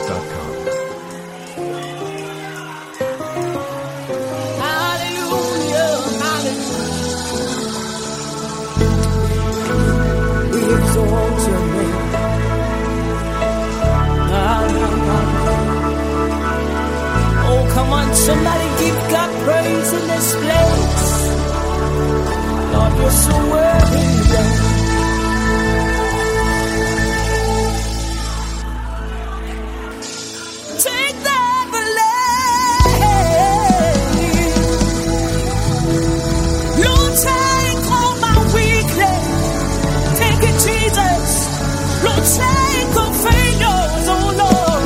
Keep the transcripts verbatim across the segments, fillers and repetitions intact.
dot com. Hallelujah, hallelujah. We exalt your name. Oh, come on, somebody give God praise in this place. Lord, you're so worthy. Take that blame. Lord, take all my weakness. Take it, Jesus. Lord, take the failures. Oh, Lord,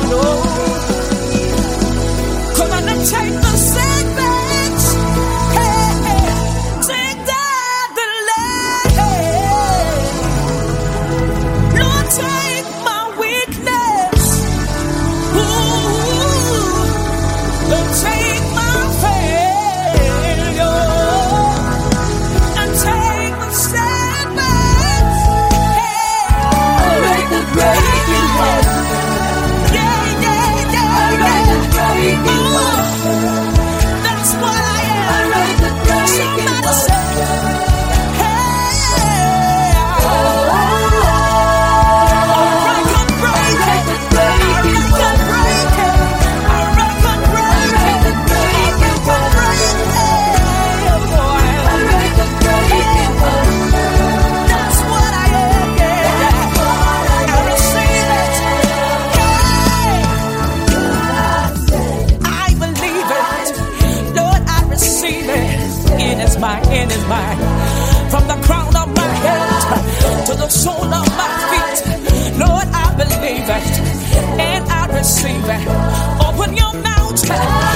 Lord. Come on and take the setbacks. Hey, hey. Take that blame. Lord, take my weakness. Take my failure and take my setbacks. Hey, I'm ready to break it off. Yeah, yeah, yeah. I'm ready to break it off. That's what I am. I'm ready to break it off. Hey, oh, I can break it. I can break it. Mine is mine. From the crown of my head to the sole of my feet, Lord, I believe it and I receive it. Open your mouth.